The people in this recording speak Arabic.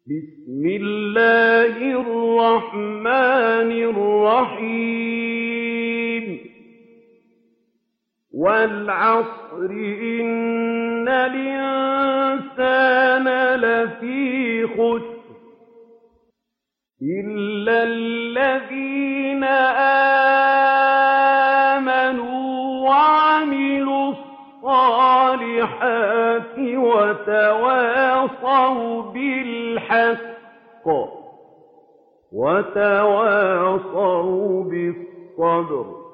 بسم الله الرحمن الرحيم والعصر إن الإنسان لفي خسر إلا الذين آمنوا وعملوا الصالحات وتواصوا بالحق وتواصوا بالصبر